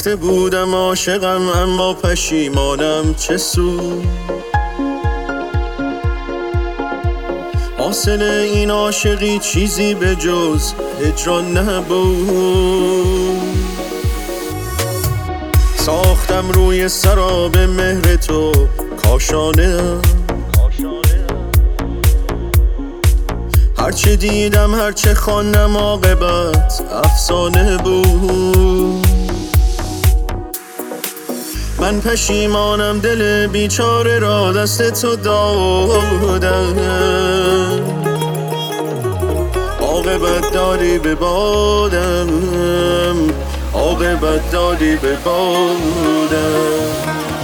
گفته بودم عاشقم اما پشیمانم چه سود. حاصل این عاشقی چیزی به جز هجران نبود. ساختم روی سراب مهر تو کاشانه، هرچه دیدم هرچه خواندم عاقبت افسانه بود. من پشیمانم دل بیچاره را دست تو دادم، عاقبت دادی به بادم، عاقبت دادی به بادم.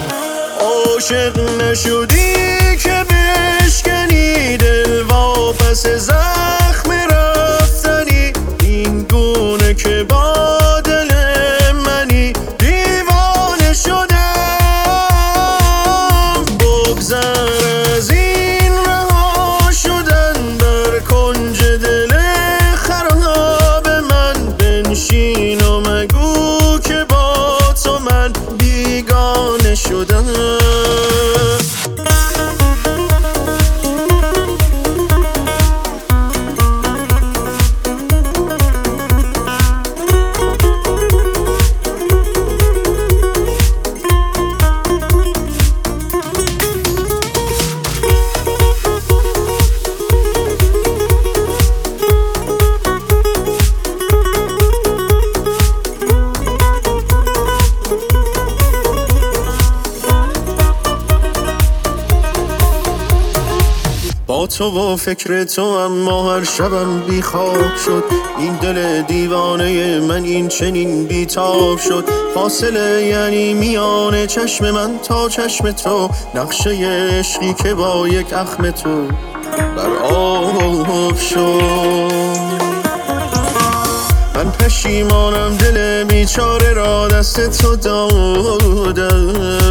عاشق نشدی که بشکنی دل واپس زخم رفتنی، این گونه که با دل منی دیوانه شدم. بگذر از این رها شدن بر کنج دل خراب من، بنشین و مگو که با تو من بیگانه شدم. با تو و فکر تو اما هر شبم بیخواب شد، این دل دیوانه من این چنین بیتاب شد. فاصله یعنی میان چشم من تا چشم تو، نقشه عشقی که با یک اخم تو بر آب شد. من پشیمانم دل بیچاره را دست تو دادم،